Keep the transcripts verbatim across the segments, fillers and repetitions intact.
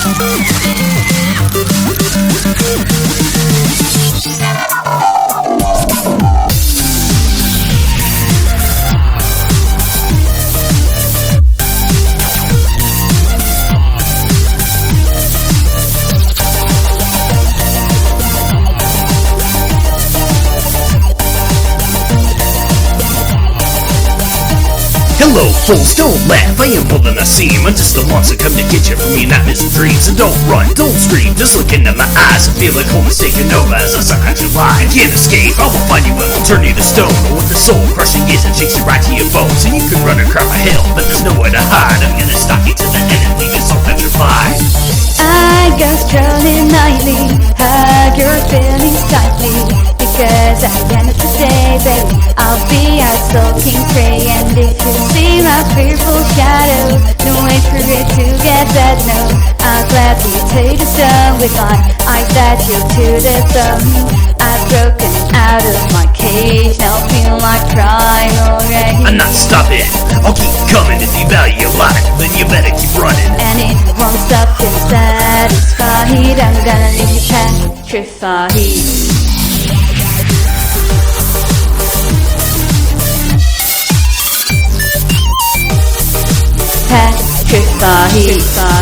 Hello fools, don't laugh, I am pulling a seam. I'm just the monster come to get you from your nightmares and dreams. So don't run, don't scream, just look into my eyes. I feel like home is taking over as I suck out your life. Can't escape, I will find you and I'll turn you to stone. Or with the soul crushing is and shakes you right to your bones. So you can run or cry for hell, but there's nowhere to hide. I'm gonna stalk you to the end and leave you so petrified. I go strolling nightly, hug your feelings tightly, because at the end of the day, baby, I'll be out sulking prey. And if you see my fearful shadow, don't wait for it to get bad, no. I'll gladly take the stone with my eyes that you to the bone. I've broken out of my cage, now feel like crying already. I'm not stopping, I'll keep coming. If you value your life, then you better keep running. And it won't stop till satisfied, I'm gonna leave you petrified. Petrified.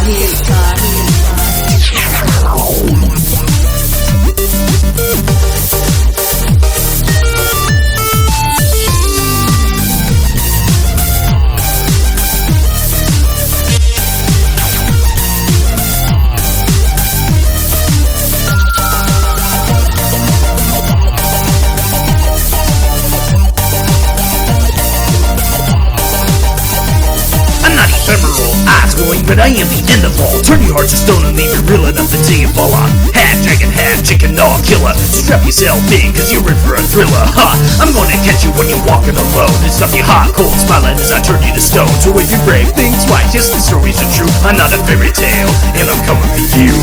But I am the end of all. Turn your heart to stone and leave you real enough until you fall off. Half dragon, half chicken, dog killer. Strap yourself in, cause you're in for a thriller. Ha! I'm gonna catch you when you're walking alone and stuff you hot, cold, smiling as I turn you to stone. So if you brave, think twice, yes, the stories are true. I'm not a fairy tale, and I'm coming for you.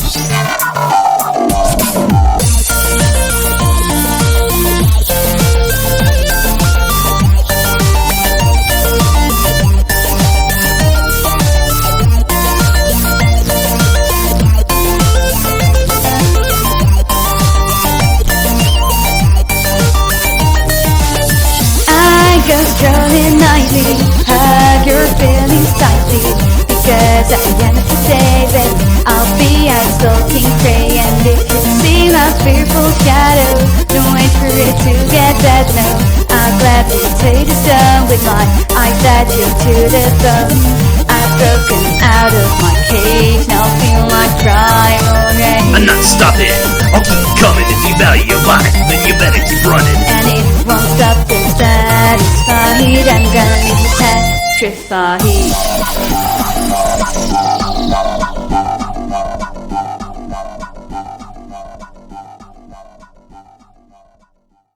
Go strolling nightly, hug your feelings tightly, because at the end of the day, baby, I'll be out stalking prey. And if you see my fearful shadow, don't wait for it to get bad, no. I'll gladly take the stone with my eyes that you to the bone. I've broken out of my cage, now feel like crying already. I'm not stopping, I'll keep coming. If you value your life, then you better keep running. And it won't stop till satisfied, I'm gonna leave you petrified.